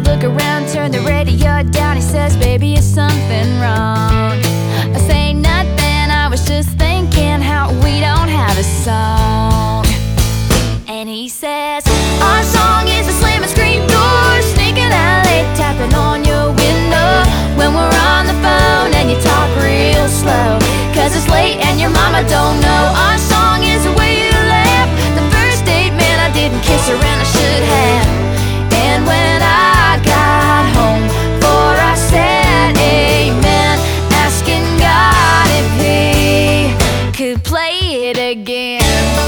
look around, turn the radio down. He says, baby, is something wrong? I say nothing, I was just thinking how we don't have a song. And he says, our song is a slam and scream door, sneaking out late, tapping on your window when we're on the phone and you talk real slow, 'cause it's late and your mama don't know. Our song is the way you laugh. The first date, man, I didn't kiss her and I should have. And when I got home, for I said amen, asking God if he could play it again.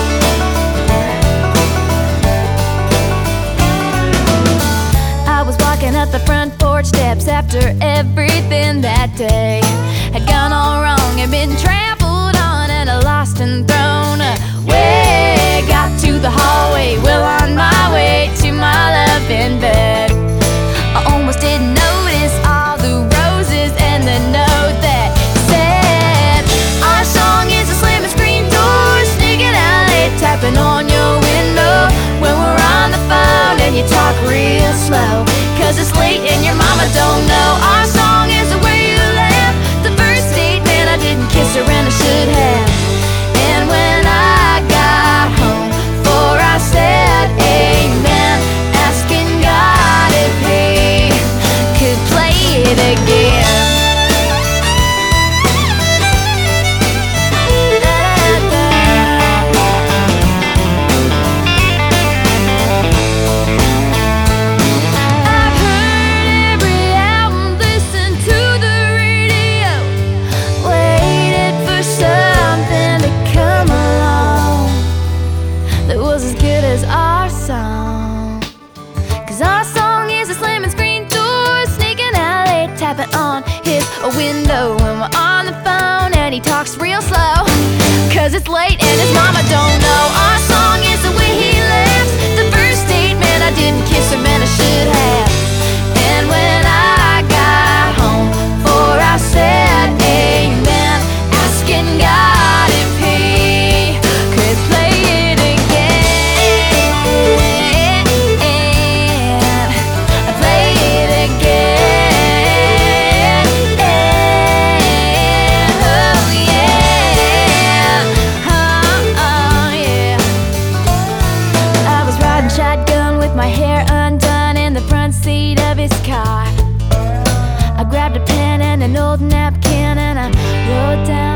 I was walking up the front porch steps after everything that day had gone all wrong and been trampled on and lost and thrown away. Got to the hallway, well on my way to my loving bed. I almost didn't notice all the roses and the note that said, our song is a slam and screen door, sneaking out late, tapping on your window when we're on the phone and you talk real slow, 'cause it's late and your mama don't know. Our song is the way you laugh. The first date, man, I didn't kiss her and I should have. And when I got home, for I said amen, asking God if he could play it again. Our song, 'cause our song is a slamming screen door, sneaking out late, tapping on his window when we're on the phone and he talks real slow, 'cause it's late and his mama don't know. Our song is the way he laughs. The first date, man, I didn't kiss him and I should have. And when I got home, for I said amen, asking God if he could play it again. Shotgun with my hair undone in the front seat of his car. I grabbed a pen and an old napkin and I wrote down